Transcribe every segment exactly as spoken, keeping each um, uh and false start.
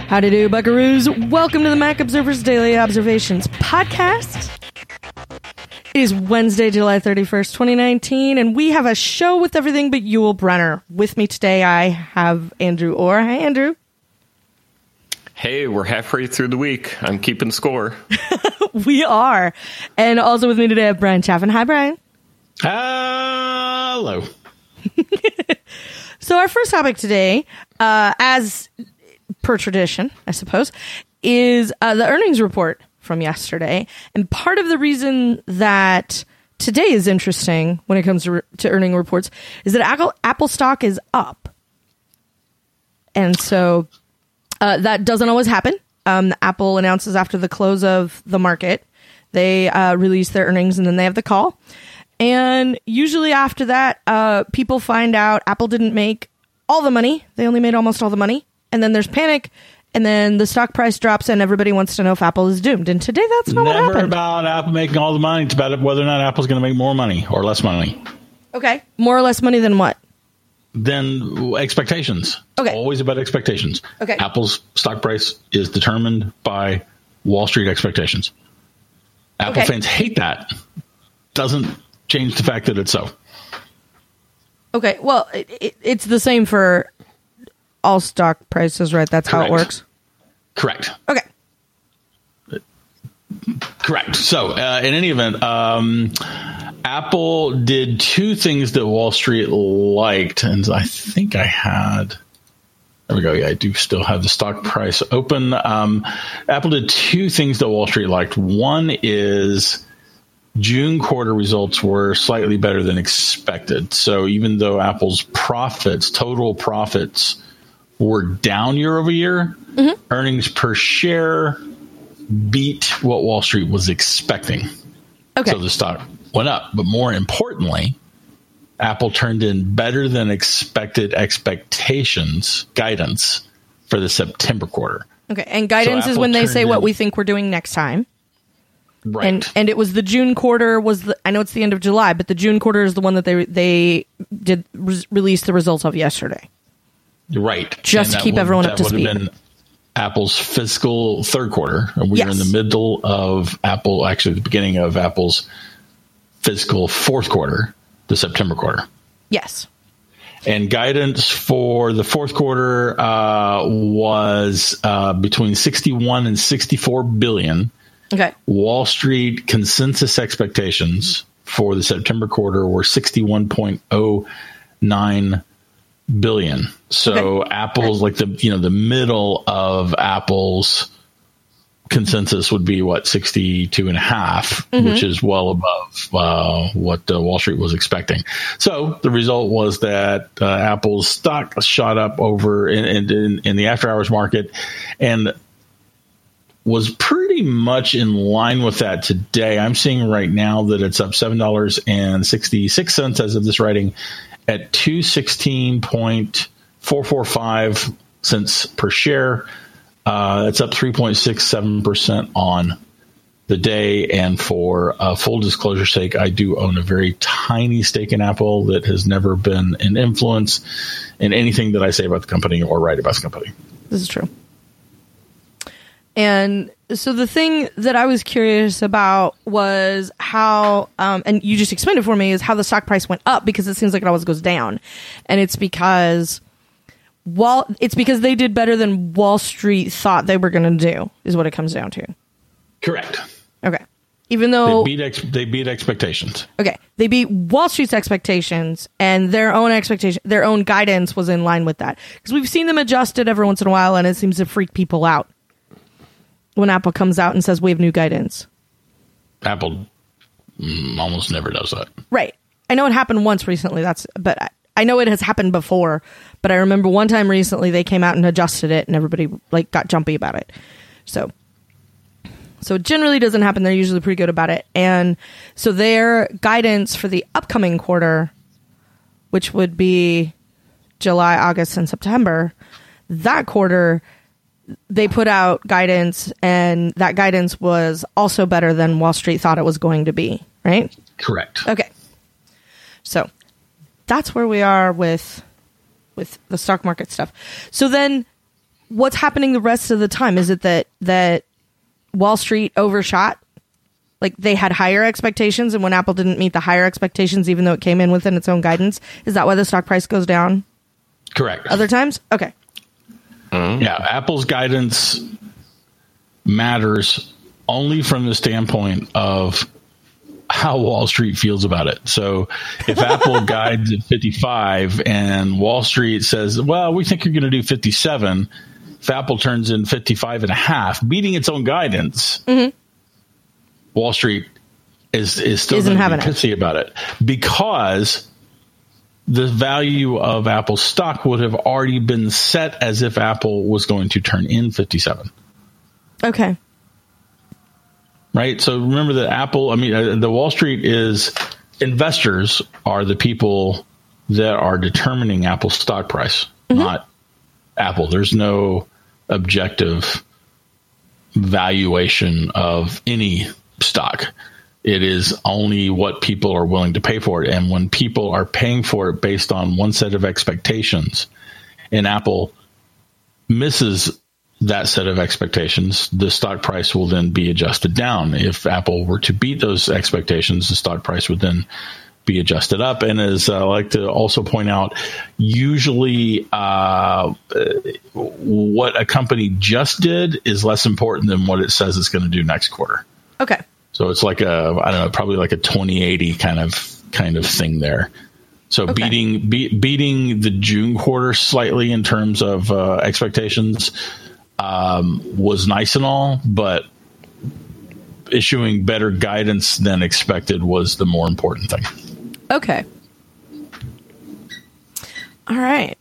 Howdy do, buckaroos. Welcome to the Mac Observer's Daily Observations podcast. It is Wednesday, July thirty-first, twenty nineteen, and we have a show with everything but Yul Brynner. With me today, I have Andrew Orr. Hi, Andrew. Hey, we're halfway through the week. I'm keeping score. We are. And also with me today, I have Brian Chaffin. Hi, Brian. Hello. So our first topic today, uh, as per tradition, I suppose, is uh, the earnings report from yesterday. And part of the reason that today is interesting when it comes to, re- to earning reports is that Apple, Apple stock is up. And so uh, that doesn't always happen. Um, Apple announces after the close of the market, they uh, release their earnings and then they have the call. And usually after that, uh, people find out Apple didn't make all the money. They only made almost all the money. And then there's panic. And then the stock price drops and everybody wants to know if Apple is doomed. And today that's not Never what happened. about Apple making all the money. It's about whether or not Apple's going to make more money or less money. Okay. More or less money than what? Than expectations. Okay. It's always about expectations. Okay. Apple's stock price is determined by Wall Street expectations. Apple Okay. fans hate that. Doesn't change the fact that it's so. Okay. Well, it, it, it's the same for all stock prices, right? That's Correct. how it works? Correct. Okay. Correct. So, uh, in any event, um, Apple did two things that Wall Street liked, and I think I had. There we go. Yeah, I do still have the stock price open. Um, Apple did two things that Wall Street liked. One is June quarter results were slightly better than expected. So, even though Apple's profits, total profits, were down year over year, mm-hmm. earnings per share beat what Wall Street was expecting. Okay. So the stock went up. But more importantly, Apple turned in better than expected expectations, guidance for the September quarter. Okay. And guidance So is Apple when they say turned what in- we think we're doing next time. Right. And and it was the June quarter was the, I know it's the end of July, but the June quarter is the one that they they did re- release the results of yesterday. Right. Just And to that keep would- everyone that up to would have speed. been Apple's fiscal third quarter. And we are Yes. in the middle of Apple, actually the beginning of Apple's fiscal fourth quarter, the September quarter. Yes. And guidance for the fourth quarter uh, was uh, between sixty-one and sixty-four billion. Okay. Wall Street consensus expectations for the September quarter were sixty-one point oh nine billion. So Okay. Apple's like the, you know, the middle of Apple's consensus would be what, sixty-two and a half, mm-hmm. which is well above uh, what uh, Wall Street was expecting. So the result was that uh, Apple's stock shot up over in, in, in the after hours market and was pretty much in line with that today. I'm seeing right now that it's up seven dollars and sixty-six cents as of this writing at two sixteen point four four five cents per share. Uh, that's up three point six seven percent on the day. And for uh, full disclosure sake, I do own a very tiny stake in Apple that has never been an influence in anything that I say about the company or write about the company. This is true. And so the thing that I was curious about was how, um, and you just explained it for me, is how the stock price went up, because it seems like it always goes down. And it's because Wall, it's because they did better than Wall Street thought they were going to do, is what it comes down to. Correct. Okay. Even though They beat, ex- they beat expectations. Okay, they beat Wall Street's expectations, and their own expectation, their own guidance was in line with that. Because we've seen them adjust it every once in a while, and it seems to freak people out when Apple comes out and says we have new guidance. Apple mm, almost never does that. Right. I know it happened once recently. That's, but I, I know it has happened before. But I remember one time recently they came out and adjusted it, and everybody like got jumpy about it. So. So it generally doesn't happen. They're usually pretty good about it. And so their guidance for the upcoming quarter, which would be July, August, and September, that quarter, they put out guidance, and that guidance was also better than Wall Street thought it was going to be, right? Correct. Okay. So that's where we are with with the stock market stuff. So then what's happening the rest of the time? Is it that that Wall Street overshot? Like they had higher expectations, and when Apple didn't meet the higher expectations, even though it came in within its own guidance, is that why the stock price goes down? Correct. Other times? Okay. Mm-hmm. Yeah, Apple's guidance matters only from the standpoint of how Wall Street feels about it. So if Apple guides at fifty-five and Wall Street says, well, we think you're going to do fifty-seven, if Apple turns in fifty-five and a half, beating its own guidance, mm-hmm. Wall Street is, is still going to be pissy about it because the value of Apple's stock would have already been set as if Apple was going to turn in fifty-seven. Okay. Right. So remember that Apple, I mean, uh, the Wall Street is investors are the people that are determining Apple's stock price, mm-hmm. not Apple. There's no objective valuation of any stock. It is only what people are willing to pay for it. And when people are paying for it based on one set of expectations and Apple misses that set of expectations, the stock price will then be adjusted down. If Apple were to beat those expectations, the stock price would then be adjusted up. And as I like to also point out, usually uh, what a company just did is less important than what it says it's going to do next quarter. Okay. So it's like a, I don't know, probably like a twenty eighty kind of kind of thing there. So okay. beating be, beating the June quarter slightly in terms of uh, expectations um, was nice and all, but issuing better guidance than expected was the more important thing. Okay. All right.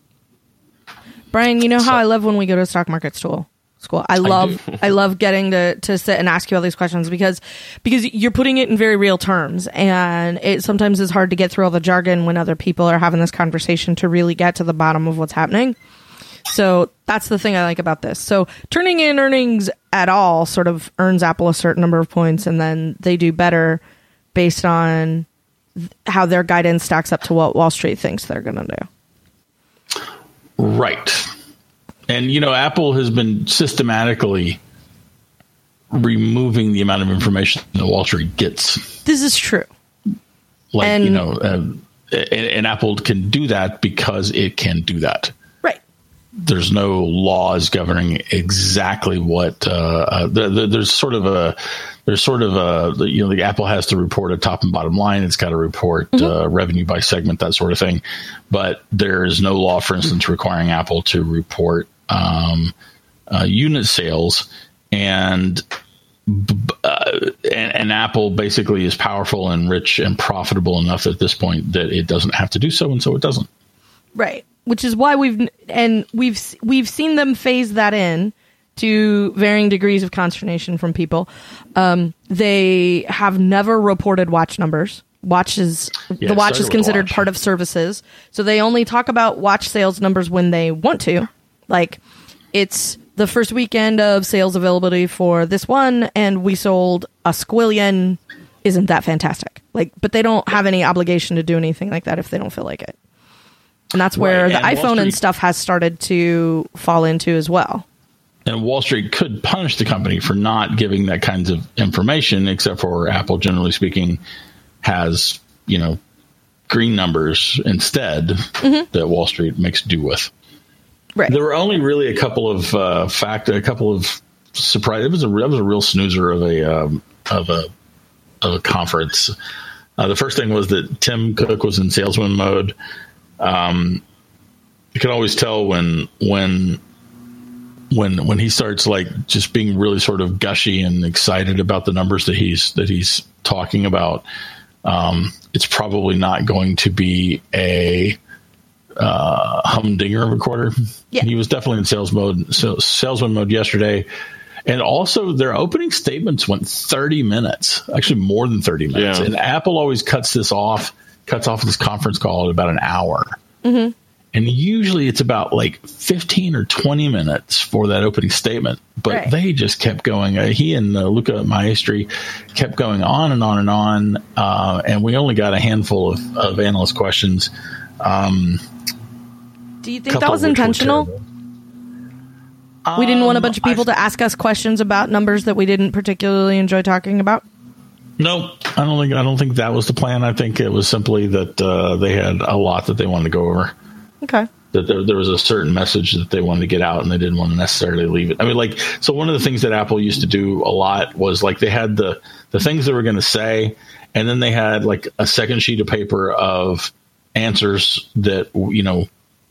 Brian, you know how so, I love when we go to stock market school. School. I love I, I love getting to, to sit and ask you all these questions because because you're putting it in very real terms, and it sometimes is hard to get through all the jargon when other people are having this conversation to really get to the bottom of what's happening. So that's the thing I like about this. So turning in earnings at all sort of earns Apple a certain number of points, and then they do better based on th- how their guidance stacks up to what Wall Street thinks they're going to do. Right. And, you know, Apple has been systematically removing the amount of information that Wall Street gets. This is true. Like, and, you know, uh, and, and Apple can do that because it can do that. Right. There's no laws governing exactly what uh, uh, the, the, there's sort of a there's sort of a, you know, the Apple has to report a top and bottom line. It's got to report mm-hmm. uh, revenue by segment, that sort of thing. But there is no law, for instance, requiring Apple to report um, uh, unit sales. And, uh, and and Apple basically is powerful and rich and profitable enough at this point that it doesn't have to do so, and so it doesn't. Right, which is why we've and we've we've seen them phase that in to varying degrees of consternation from people. Um, they have never reported watch numbers. Watch is yeah, the watch is considered watch. part of services, so they only talk about watch sales numbers when they want to. Like, it's the first weekend of sales availability for this one, and we sold a squillion. Isn't that fantastic? Like, but they don't have any obligation to do anything like that if they don't feel like it. And that's where right, and the iPhone and stuff has started to fall into as well. And Wall Street could punish the company for not giving that kinds of information, except for Apple, generally speaking, has, you know, green numbers instead mm-hmm. that Wall Street makes do with. Right. There were only really a couple of uh, fact, a couple of surprise. It was a it was a real snoozer of a um, of a of a conference. Uh, the first thing was that Tim Cook was in salesman mode. Um, you can always tell when when. When when he starts like just being really sort of gushy and excited about the numbers that he's that he's talking about, um, it's probably not going to be a uh, humdinger of a quarter. Yeah. He was definitely in sales mode, so salesman mode yesterday, and also their opening statements went thirty minutes, actually more than thirty minutes. Yeah. And Apple always cuts this off, cuts off this conference call at about an hour. Mm-hmm. And usually it's about like fifteen or twenty minutes for that opening statement. But right. they just kept going. Uh, he and uh, Luca Maestri kept going on and on and on. Uh, and we only got a handful of, of analyst questions. Um, Do you think that was intentional? We didn't want a Um, bunch of people I- to ask us questions about numbers that we didn't particularly enjoy talking about. No, I don't think I don't think that was the plan. I think it was simply that uh, they had a lot that they wanted to go over. Okay. That there, there was a certain message that they wanted to get out, and they didn't want to necessarily leave it. I mean, like, so one of the things that Apple used to do a lot was like they had the the things they were going to say, and then they had like a second sheet of paper of answers that you know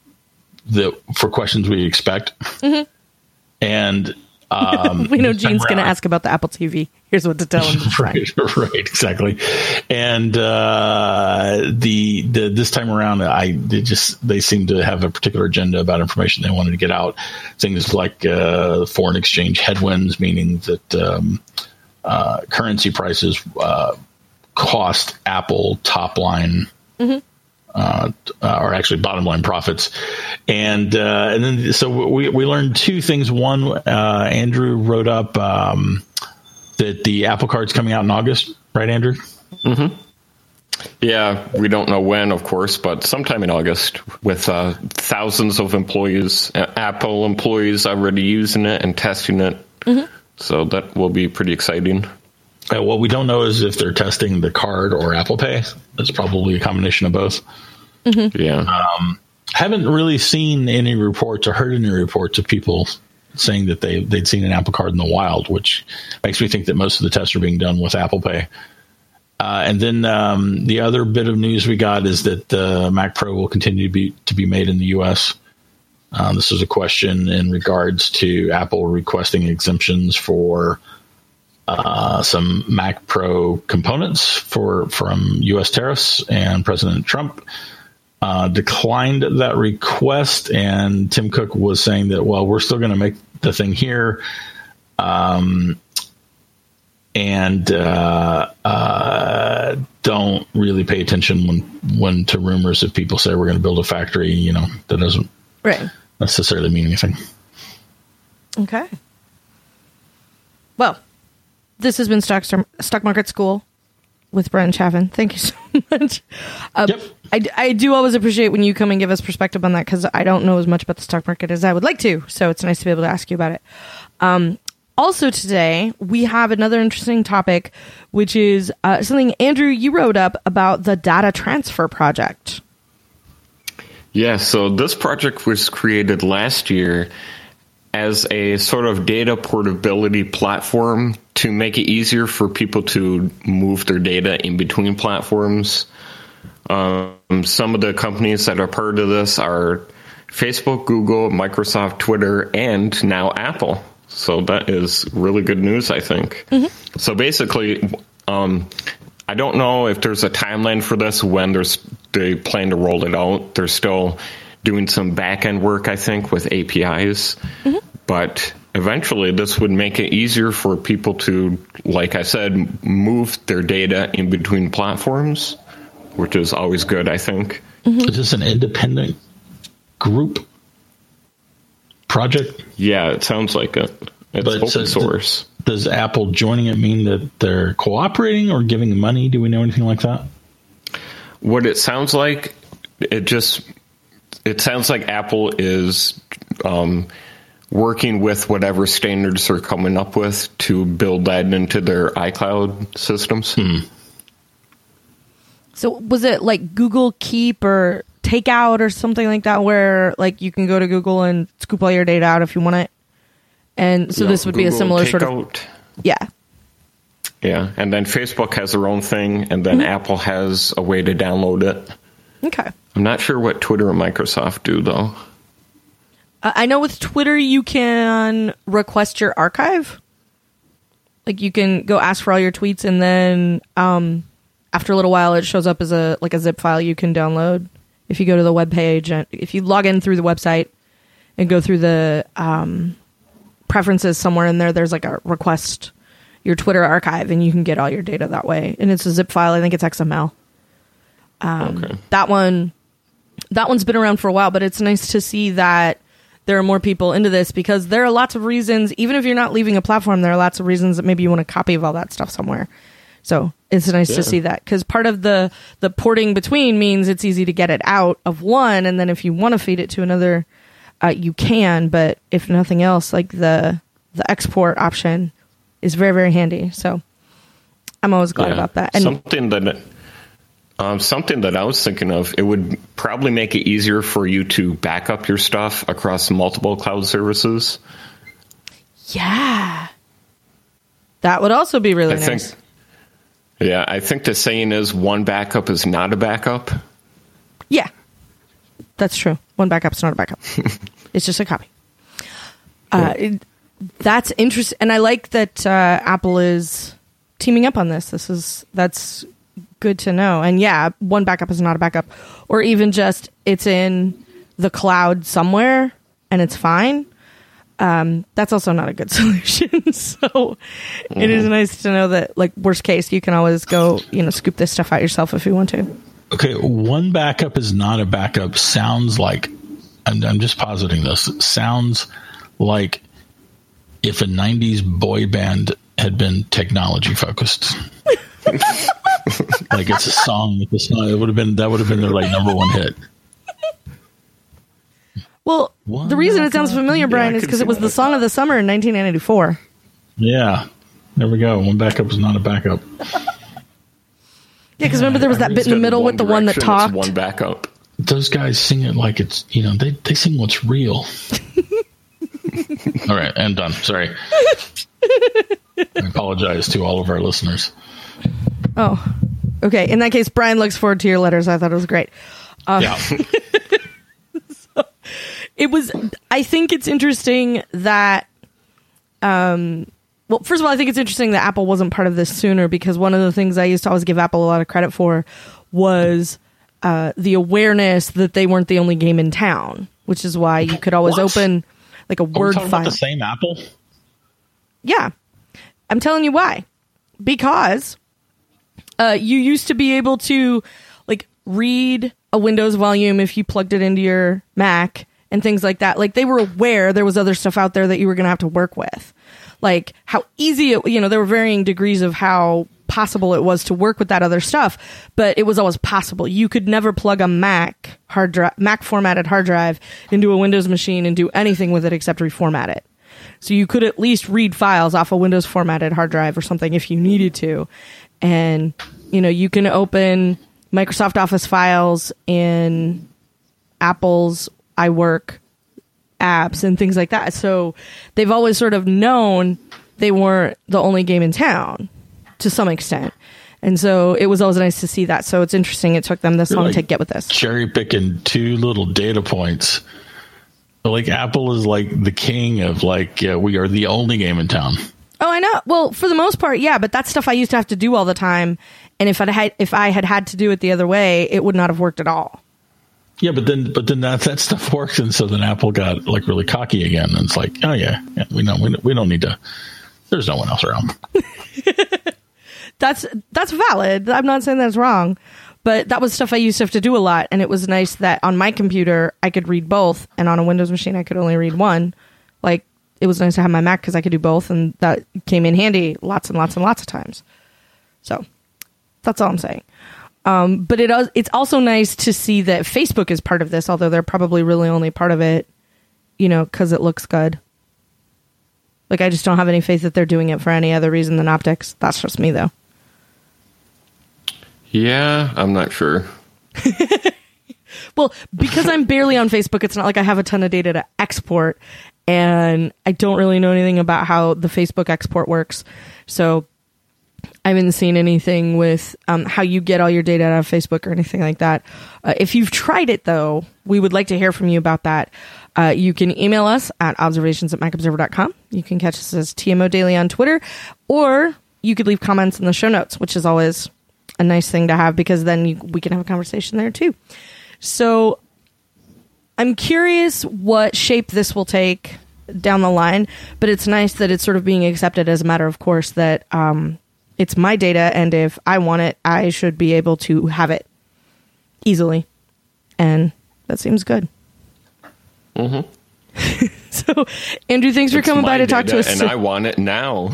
that for questions we expect, Mm-hmm. and. Um, We know this time Gene's going to around- ask about the Apple T V. Here's what to tell him. This time. right, right, exactly. And uh, the the this time around, I they just they seem to have a particular agenda about information they wanted to get out. Things like uh, foreign exchange headwinds, meaning that um, uh, currency prices uh, cost Apple top line. Mm-hmm. Uh, or actually bottom line profits. And, uh, and then, so we, we learned two things. One, uh, Andrew wrote up, um, that the Apple Card's coming out in August, right, Andrew? Mm-hmm. Yeah, we don't know when, of course, but sometime in August with uh, thousands of employees, uh, Apple employees already using it and testing it. Mm-hmm. So that will be pretty exciting. Uh, what we don't know is if they're testing the card or Apple Pay. It's probably a combination of both. Mm-hmm. Yeah. Um, haven't really seen any reports or heard any reports of people saying that they, they'd seen an Apple Card in the wild, which makes me think that most of the tests are being done with Apple Pay. Uh, and then um, the other bit of news we got is that the Mac Pro will continue to be to be made in the U S. Um, this is a question in regards to Apple requesting exemptions for uh, some Mac Pro components for from U S tariffs, and President Trump uh, declined that request. And Tim Cook was saying that, well, we're still going to make the thing here. Um, and uh, uh, don't really pay attention when, when to rumors if people say we're going to build a factory. You know, that doesn't Right. necessarily mean anything. Okay. Well, this has been Stock, Stock Market School with Brent Chaffin. Thank you so much. Um, Yep. I, I do always appreciate when you come and give us perspective on that, because I don't know as much about the stock market as I would like to. So it's nice to be able to ask you about it. Um, also today, we have another interesting topic, which is uh, something, Andrew, you wrote up about the data transfer project. Yeah, so this project was created last year as a sort of data portability platform to make it easier for people to move their data in between platforms. Um, some of the companies that are part of this are Facebook, Google, Microsoft, Twitter, and now Apple. So that is really good news, I think. Mm-hmm. So basically, um, I don't know if there's a timeline for this, when there's they plan to roll it out. They're still doing some back-end work, I think, with A P Is. Mm-hmm. But eventually, this would make it easier for people to, like I said, move their data in between platforms, which is always good, I think. Mm-hmm. Is this an independent group project? Yeah, it sounds like it. It's But open so source. Does Apple joining it mean that they're cooperating or giving money? Do we know anything like that? What it sounds like, it just it sounds like Apple is um, working with whatever standards they're coming up with to build that into their iCloud systems. Hmm. So was it like Google Keep or Takeout or something like that, where like you can go to Google and scoop all your data out if you want it? And so You know, this would be a Google similar sort of... Takeout. Yeah. Yeah, and then Facebook has their own thing, and then mm-hmm. Apple has a way to download it. Okay. I'm not sure what Twitter and Microsoft do, though. Uh, I know with Twitter you can request your archive. Like you can go ask for all your tweets, and then um, after a little while it shows up as a like a zip file you can download. If you go to the web page, and if you log in through the website and go through the um, preferences somewhere in there, there's like a request your Twitter archive, and you can get all your data that way. And it's a zip file. I think it's X M L. Um, okay. That one, that one's been around for a while, but it's nice to see that there are more people into this, because there are lots of reasons, even if you're not leaving a platform, there are lots of reasons that maybe you want a copy of all that stuff somewhere. So it's nice yeah. to see that, because part of the, the porting between means it's easy to get it out of one. And then if you want to feed it to another uh, you can, but if nothing else, like the the export option is very, very handy. So I'm always glad yeah. about that. And something that um, something that I was thinking of, it would probably make it easier for you to back up your stuff across multiple cloud services. Yeah. That would also be really I nice. Think, yeah, I think the saying is one backup is not a backup. Yeah, that's true. One backup is not a backup. It's just a copy. Uh, it, that's interesting. And I like that uh, Apple is teaming up on this. This is that's good to know. And yeah, one backup is not a backup. Or even just it's in the cloud somewhere and it's fine. Um, that's also not a good solution. So mm-hmm. it is nice to know that, like, worst case, you can always go, you know, scoop this stuff out yourself if you want to. Okay, one backup is not a backup. Sounds like, I'm, I'm just positing this, it sounds like if a nineties boy band had been technology focused. Like it's a song, with a song, it would have been, that would have been their like number one hit. Well, one the reason it sounds familiar, Brian, yeah, is because it was the song of the summer in nineteen ninety-four. Yeah, there we go. One backup is not a backup. Yeah, because remember there was that bit in the middle with the one that talked. One backup. Those guys sing it like it's, you know, they, they sing what's real. All right, I'm done. Sorry. I apologize to all of our listeners. Oh, okay. In that case, Brian looks forward to your letters. I thought it was great. Um, yeah. so, it was, I think it's interesting that, um, well, first of all, I think it's interesting that Apple wasn't part of this sooner, because one of the things I used to always give Apple a lot of credit for was uh, the awareness that they weren't the only game in town, which is why you could always what? open like a Are Word we talking file. About the same Apple? Yeah. I'm telling you why. Because uh, you used to be able to like read a Windows volume if you plugged it into your Mac and things like that. Like they were aware there was other stuff out there that you were going to have to work with. Like how easy it, you know, there were varying degrees of how possible it was to work with that other stuff, but it was always possible. You could never plug a Mac hard drive, Mac formatted hard drive into a Windows machine and do anything with it except reformat it. So you could at least read files off a Windows formatted hard drive or something if you needed to. And, you know, you can open Microsoft Office files in Apple's iWork apps and things like that. So they've always sort of known they weren't the only game in town to some extent. And so it was always nice to see that. So it's interesting it took them this You're long like to get with this. Cherry picking two little data points. Like Apple is like the king of like, yeah, we are the only game in town. Oh, I know. Well, for the most part, yeah, but that's stuff I used to have to do all the time. And if I had, if I had had to do it the other way, it would not have worked at all. Yeah, but then, but then that, that stuff works, and so then Apple got like really cocky again, and it's like, oh yeah, yeah we don't, we don't, we don't need to. There's no one else around. that's that's valid. I'm not saying that's wrong, but that was stuff I used to have to do a lot, and it was nice that on my computer I could read both, and on a Windows machine I could only read one. Like it was nice to have my Mac because I could do both, and that came in handy lots and lots and lots of times. So that's all I'm saying. Um, but it it's also nice to see that Facebook is part of this, although they're probably really only part of it, you know, because it looks good. Like, I just don't have any faith that they're doing it for any other reason than optics. That's just me, though. Yeah, I'm not sure. Well, because I'm barely on Facebook, it's not like I have a ton of data to export, and I don't really know anything about how the Facebook export works. So I haven't seen anything with um, how you get all your data out of Facebook or anything like that. Uh, if you've tried it, though, we would like to hear from you about that. Uh, you can email us at observations at mac observer dot com. You can catch us as T M O Daily on Twitter, or you could leave comments in the show notes, which is always a nice thing to have because then you, we can have a conversation there, too. So I'm curious what shape this will take down the line, but it's nice that it's sort of being accepted as a matter of course that um, it's my data, and if I want it, I should be able to have it easily. And that seems good. Mm-hmm. So, Andrew, thanks for it's coming by to talk to us. And I want it now.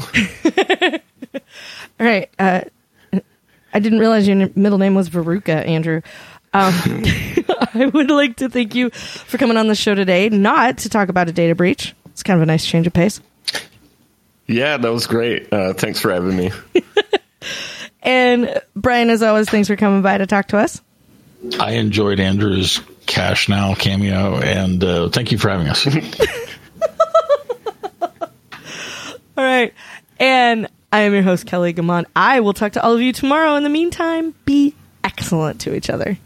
All right. Uh, I didn't realize your middle name was Veruca, Andrew. Um, I would like to thank you for coming on the show today, not to talk about a data breach. It's kind of a nice change of pace. Yeah, that was great. Uh, thanks for having me. And Brian, as always, thanks for coming by to talk to us. I enjoyed Andrew's Cash Now cameo, and uh, thank you for having us. All right. And I am your host, Kelly Gamon. I will talk to all of you tomorrow. In the meantime, be excellent to each other.